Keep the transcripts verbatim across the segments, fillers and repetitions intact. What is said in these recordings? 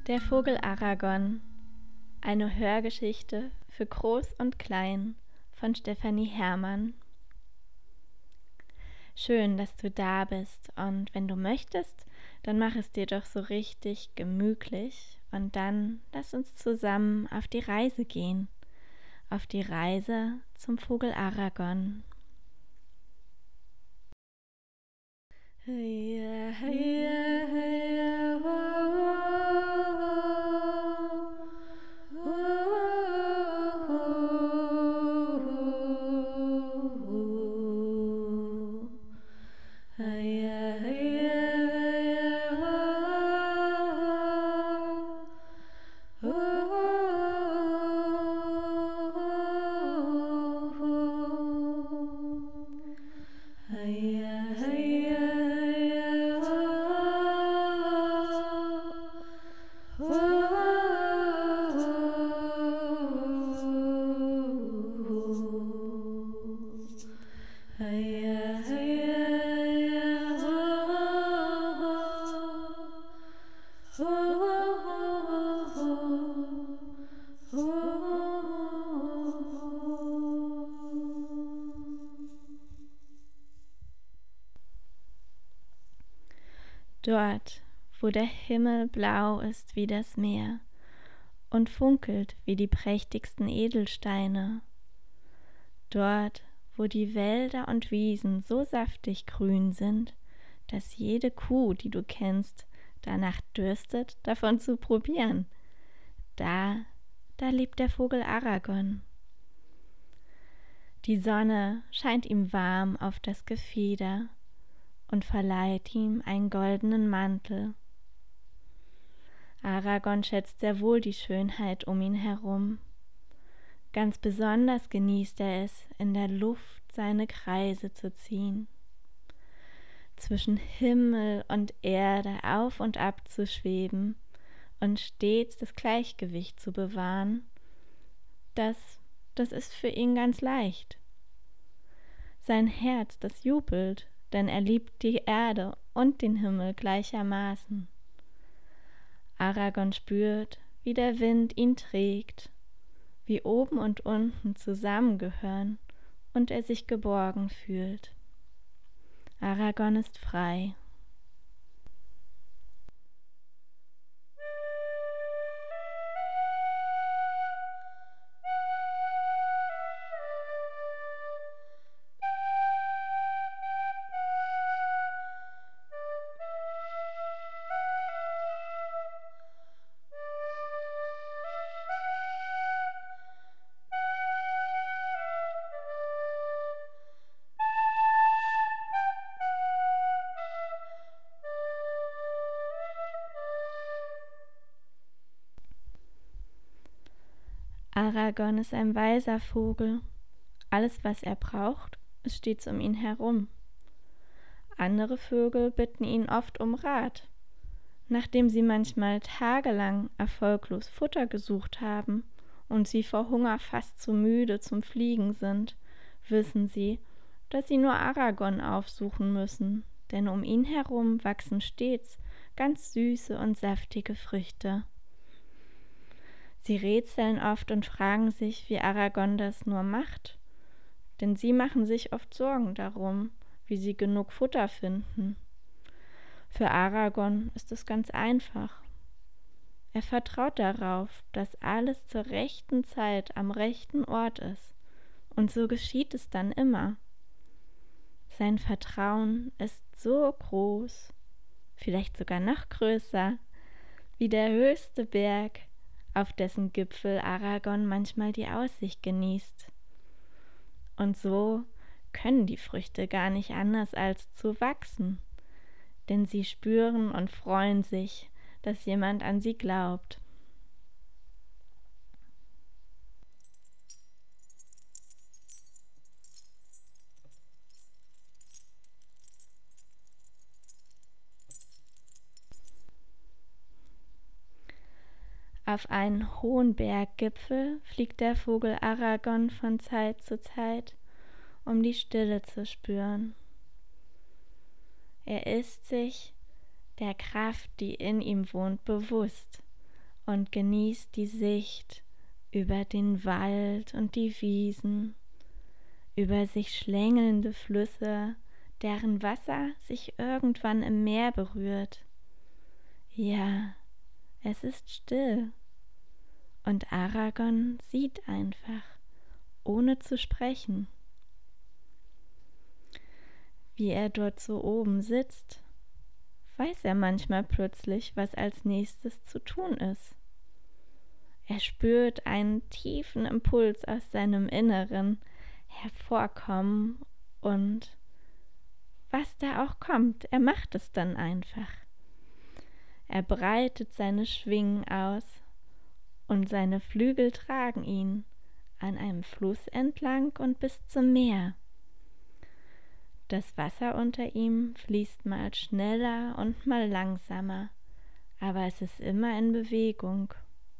Der Vogel Aragon. Eine Hörgeschichte für Groß und Klein von Stefanie Herrmann. Schön, dass du da bist, und wenn du möchtest, dann mach es dir doch so richtig gemütlich und dann lass uns zusammen auf die Reise gehen, auf die Reise zum Vogel Aragon. Heya, heya, heya, ho, ho, ho, ho, ho. Heya, heya, heya, ho, ho, ho, ho. Heya, heya, heya, ho, ho, ho. Heya, heya, heya, ho, ho, ho, ho, ho. Dort, wo der Himmel blau ist wie das Meer und funkelt wie die prächtigsten Edelsteine, dort, wo die Wälder und Wiesen so saftig grün sind, dass jede Kuh, die du kennst, danach dürstet, davon zu probieren, da, da lebt der Vogel Aragon. Die Sonne scheint ihm warm auf das Gefieder und verleiht ihm einen goldenen Mantel. Aragon schätzt sehr wohl die Schönheit um ihn herum. Ganz besonders genießt er es, in der Luft seine Kreise zu ziehen, zwischen Himmel und Erde auf und ab zu schweben und stets das Gleichgewicht zu bewahren. Das, das ist für ihn ganz leicht. Sein Herz, das jubelt, denn er liebt die Erde und den Himmel gleichermaßen. Aragon spürt, wie der Wind ihn trägt, wie oben und unten zusammengehören und er sich geborgen fühlt. Aragon ist frei. Aragon ist ein weiser Vogel. Alles, was er braucht, ist stets um ihn herum. Andere Vögel bitten ihn oft um Rat. Nachdem sie manchmal tagelang erfolglos Futter gesucht haben und sie vor Hunger fast zu müde zum Fliegen sind, wissen sie, dass sie nur Aragon aufsuchen müssen, denn um ihn herum wachsen stets ganz süße und saftige Früchte. Sie rätseln oft und fragen sich, wie Aragon das nur macht, denn sie machen sich oft Sorgen darum, wie sie genug Futter finden. Für Aragon ist es ganz einfach. Er vertraut darauf, dass alles zur rechten Zeit am rechten Ort ist, und so geschieht es dann immer. Sein Vertrauen ist so groß, vielleicht sogar noch größer, wie der höchste Berg, auf dessen Gipfel Aragon manchmal die Aussicht genießt. Und so können die Früchte gar nicht anders als zu wachsen, denn sie spüren und freuen sich, dass jemand an sie glaubt. Auf einen hohen Berggipfel fliegt der Vogel Aragon von Zeit zu Zeit, um die Stille zu spüren. Er ist sich der Kraft, die in ihm wohnt, bewusst und genießt die Sicht über den Wald und die Wiesen, über sich schlängelnde Flüsse, deren Wasser sich irgendwann im Meer berührt. Ja, es ist still und Aragorn sieht einfach, ohne zu sprechen. Wie er dort so oben sitzt, weiß er manchmal plötzlich, was als nächstes zu tun ist. Er spürt einen tiefen Impuls aus seinem Inneren hervorkommen und was da auch kommt, er macht es dann einfach. Er breitet seine Schwingen aus und seine Flügel tragen ihn an einem Fluss entlang und bis zum Meer. Das Wasser unter ihm fließt mal schneller und mal langsamer, aber es ist immer in Bewegung.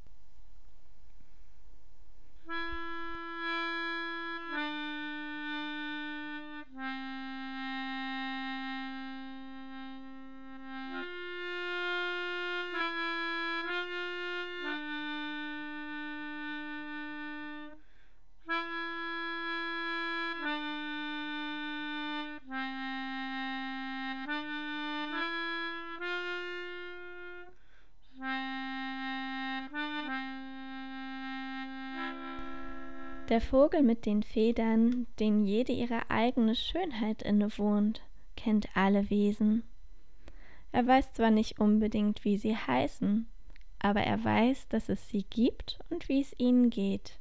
Der Vogel mit den Federn, den jede ihre eigene Schönheit innewohnt, kennt alle Wesen. Er weiß zwar nicht unbedingt, wie sie heißen, aber er weiß, dass es sie gibt und wie es ihnen geht.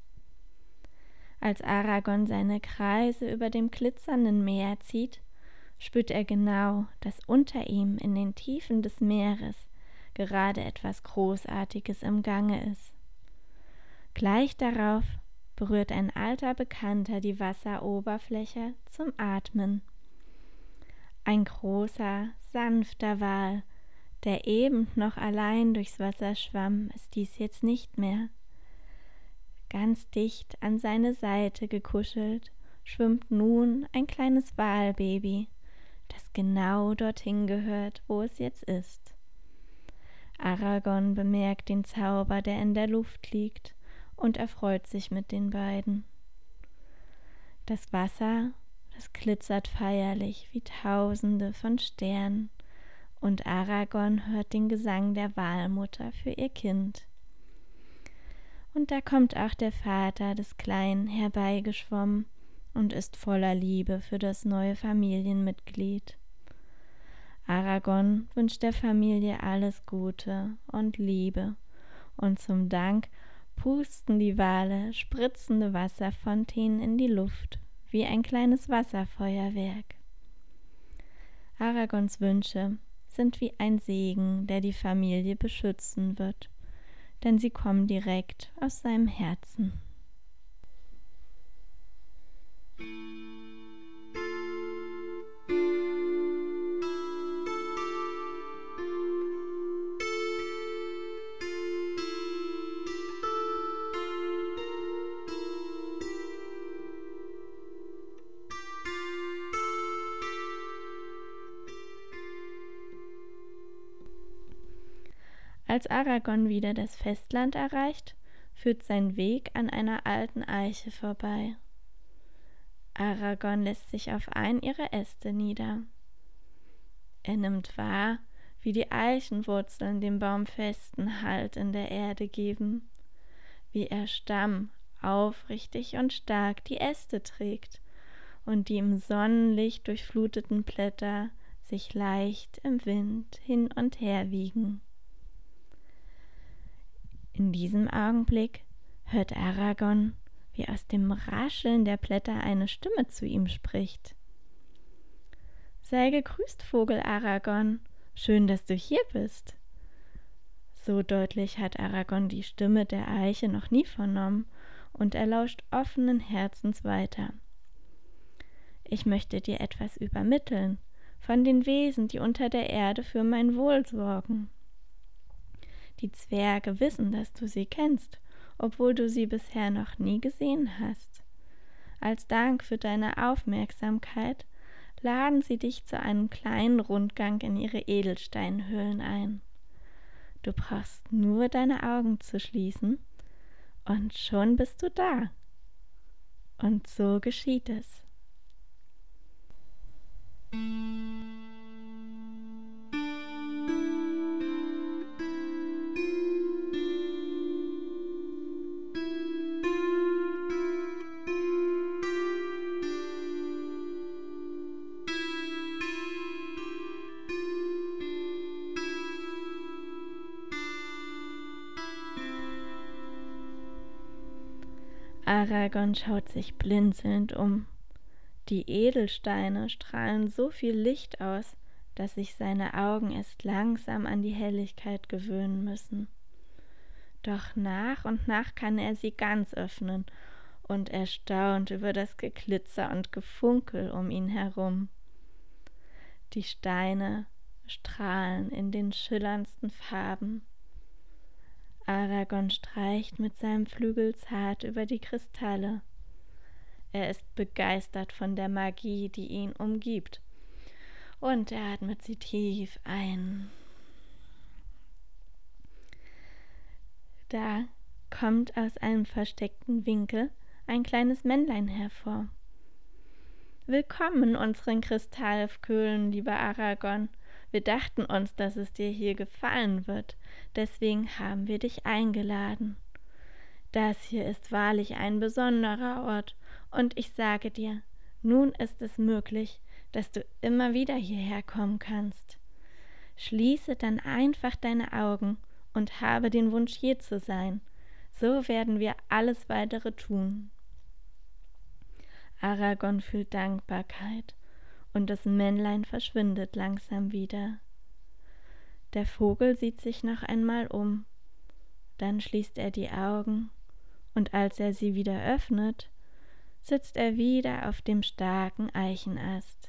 Als Aragorn seine Kreise über dem glitzernden Meer zieht, spürt er genau, dass unter ihm in den Tiefen des Meeres gerade etwas Großartiges im Gange ist. Gleich darauf berührt ein alter Bekannter die Wasseroberfläche zum Atmen. Ein großer, sanfter Wal, der eben noch allein durchs Wasser schwamm, ist dies jetzt nicht mehr. Ganz dicht an seine Seite gekuschelt, schwimmt nun ein kleines Walbaby, das genau dorthin gehört, wo es jetzt ist. Aragorn bemerkt den Zauber, der in der Luft liegt, und erfreut sich mit den beiden. Das Wasser, das glitzert feierlich wie Tausende von Sternen, und Aragorn hört den Gesang der Walmutter für ihr Kind. Und da kommt auch der Vater des Kleinen herbeigeschwommen und ist voller Liebe für das neue Familienmitglied. Aragorn wünscht der Familie alles Gute und Liebe, und zum Dank pusten die Wale spritzende Wasserfontänen in die Luft, wie ein kleines Wasserfeuerwerk. Aragorns Wünsche sind wie ein Segen, der die Familie beschützen wird, denn sie kommen direkt aus seinem Herzen. Als Aragorn wieder das Festland erreicht, führt sein Weg an einer alten Eiche vorbei. Aragorn lässt sich auf einen ihrer Äste nieder. Er nimmt wahr, wie die Eichenwurzeln dem Baum festen Halt in der Erde geben, wie er Stamm aufrichtig und stark die Äste trägt und die im Sonnenlicht durchfluteten Blätter sich leicht im Wind hin und her wiegen. In diesem Augenblick hört Aragorn, wie aus dem Rascheln der Blätter eine Stimme zu ihm spricht. »Sei gegrüßt, Vogel Aragorn, schön, dass du hier bist.« So deutlich hat Aragorn die Stimme der Eiche noch nie vernommen, und er lauscht offenen Herzens weiter. »Ich möchte dir etwas übermitteln von den Wesen, die unter der Erde für mein Wohl sorgen. Die Zwerge wissen, dass du sie kennst, obwohl du sie bisher noch nie gesehen hast. Als Dank für deine Aufmerksamkeit laden sie dich zu einem kleinen Rundgang in ihre Edelsteinhöhlen ein. Du brauchst nur deine Augen zu schließen und schon bist du da. Und so geschieht es. Aragorn schaut sich blinzelnd um. Die Edelsteine strahlen so viel Licht aus, dass sich seine Augen erst langsam an die Helligkeit gewöhnen müssen. Doch nach und nach kann er sie ganz öffnen und er staunt über das Geglitzer und Gefunkel um ihn herum. Die Steine strahlen in den schillerndsten Farben. Aragorn streicht mit seinem Flügel zart über die Kristalle. Er ist begeistert von der Magie, die ihn umgibt, und er atmet sie tief ein. Da kommt aus einem versteckten Winkel ein kleines Männlein hervor. »Willkommen in unseren Kristallhöhlen, lieber Aragorn. Wir dachten uns, dass es dir hier gefallen wird, deswegen haben wir dich eingeladen. Das hier ist wahrlich ein besonderer Ort, und ich sage dir, nun ist es möglich, dass du immer wieder hierher kommen kannst. Schließe dann einfach deine Augen und habe den Wunsch, hier zu sein. So werden wir alles Weitere tun.« Aragorn fühlt Dankbarkeit, und das Männlein verschwindet langsam wieder. Der Vogel sieht sich noch einmal um, dann schließt er die Augen, und als er sie wieder öffnet, sitzt er wieder auf dem starken Eichenast.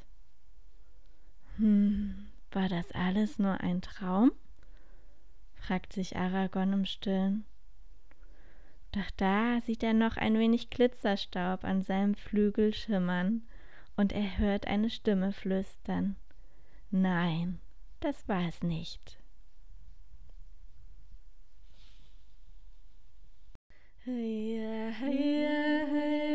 Hm, war das alles nur ein Traum? Fragt sich Aragorn im Stillen. Doch da sieht er noch ein wenig Glitzerstaub an seinem Flügel schimmern, und er hört eine Stimme flüstern. Nein, das war es nicht. Hey, hey, hey.